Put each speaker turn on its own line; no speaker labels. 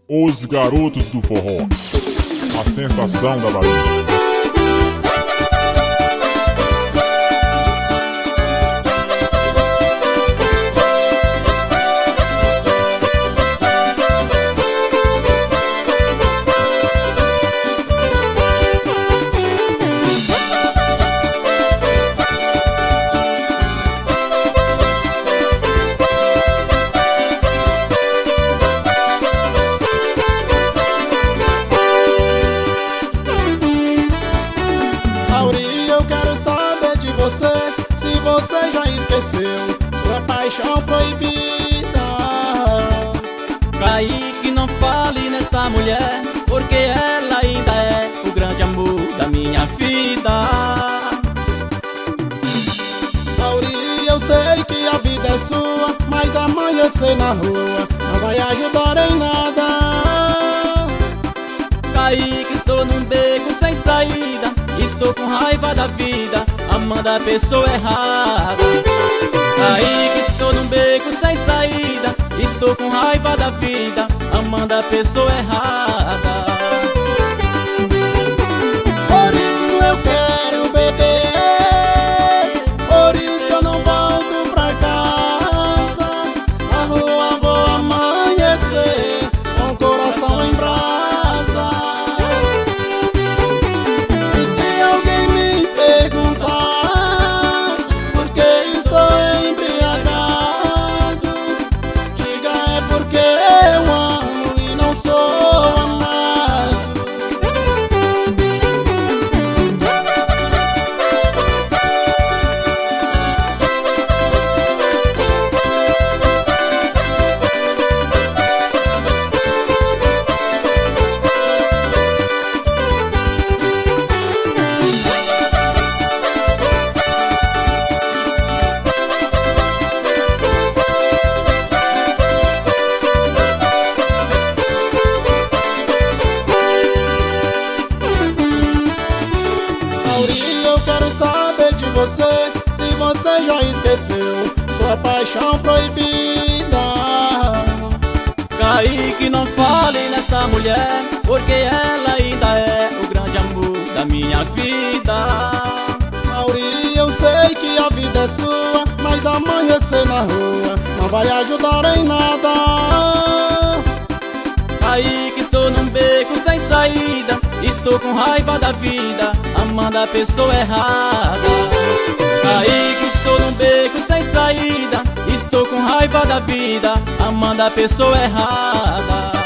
Os Garotos do Forró, a sensação da Bahia.
Eu quero saber de você, se você já esqueceu sua paixão proibida.
Kaique, não fale nesta mulher, porque ela ainda é o grande amor da minha vida.
Auri, eu sei que a vida é sua, mas amanhecer na rua não vai ajudar em nada.
Kaique, estou num beco sem saída, estou com raiva da vida, amando a pessoa errada. Kaique, estou num beco sem saída, estou com raiva da vida, amando a pessoa errada.
Por isso eu quero beber, por isso eu não volto pra casa. Na rua vou amanhecer, com o coração em brasa. Eu quero saber de você, se você já esqueceu sua paixão proibida.
Kaique, não fale nessa mulher, porque ela ainda é o grande amor da minha vida.
Auri, eu sei que a vida é sua, mas amanhecer na rua não vai ajudar em nada.
Kaique, estou num beco sem saída, estou com raiva da vida, amando a pessoa errada. Kaique, estou num beco sem saída, estou com raiva da vida, amando a pessoa errada.